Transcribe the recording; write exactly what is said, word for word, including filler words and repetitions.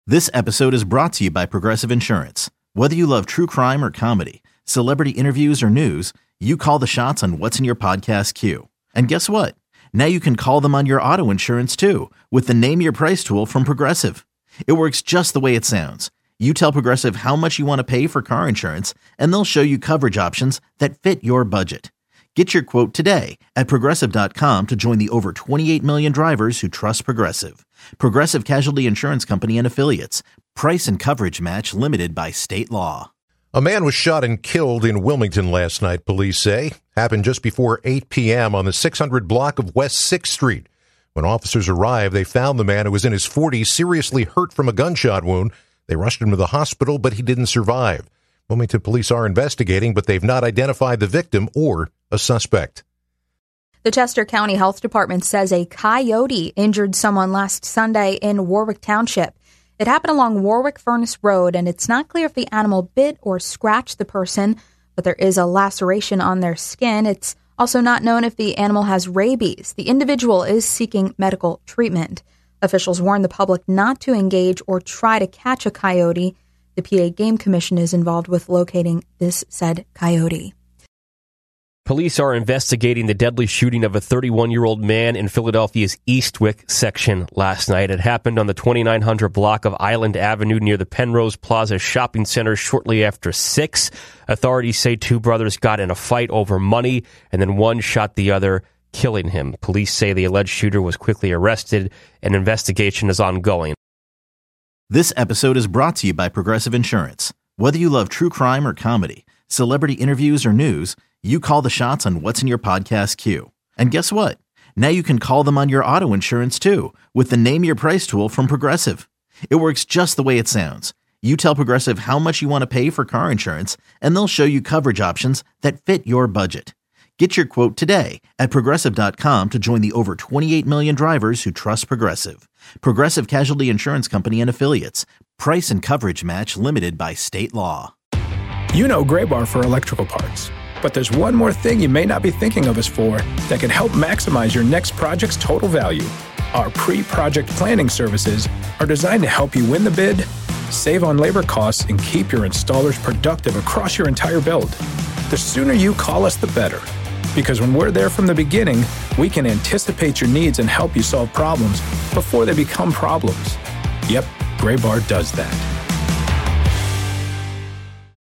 This episode is brought to you by Progressive Insurance. Whether you love true crime or comedy, celebrity interviews or news, you call the shots on what's in your podcast queue. And guess what? Now you can call them on your auto insurance too with the Name Your Price tool from Progressive. It works just the way it sounds. You tell Progressive how much you want to pay for car insurance, and they'll show you coverage options that fit your budget. Get your quote today at Progressive dot com to join the over twenty-eight million drivers who trust Progressive. Progressive Casualty Insurance Company and Affiliates. Price and coverage match limited by state law. A man was shot and killed in Wilmington last night, police say. Happened just before eight p.m. on the six hundred block of West sixth Street. When officers arrived, they found the man, who was in his forties, seriously hurt from a gunshot wound. They rushed him to the hospital, but he didn't survive. Wilmington police are investigating, but they've not identified the victim or a suspect. The Chester County Health Department says a coyote injured someone last Sunday in Warwick Township. It happened along Warwick Furnace Road, and it's not clear if the animal bit or scratched the person, but there is a laceration on their skin. It's also not known if the animal has rabies. The individual is seeking medical treatment. Officials warn the public not to engage or try to catch a coyote. The P A Game Commission is involved with locating this said coyote. Police are investigating the deadly shooting of a thirty-one-year-old man in Philadelphia's Eastwick section last night. It happened on the twenty-nine hundred block of Island Avenue near the Penrose Plaza Shopping Center shortly after six. Authorities say two brothers got in a fight over money, and then one shot the other, killing him. Police say the alleged shooter was quickly arrested. An investigation is ongoing. This episode is brought to you by Progressive Insurance. Whether you love true crime or comedy, celebrity interviews or news, you call the shots on what's in your podcast queue. And guess what? Now you can call them on your auto insurance too with the Name Your Price tool from Progressive. It works just the way it sounds. You tell Progressive how much you want to pay for car insurance, and they'll show you coverage options that fit your budget. Get your quote today at Progressive dot com to join the over twenty-eight million drivers who trust Progressive. Progressive Casualty Insurance Company and Affiliates. Price and coverage match limited by state law. You know Graybar for electrical parts, but there's one more thing you may not be thinking of us for that can help maximize your next project's total value. Our pre-project planning services are designed to help you win the bid, save on labor costs, and keep your installers productive across your entire build. The sooner you call us, the better. Because when we're there from the beginning, we can anticipate your needs and help you solve problems before they become problems. Yep, Graybar does that.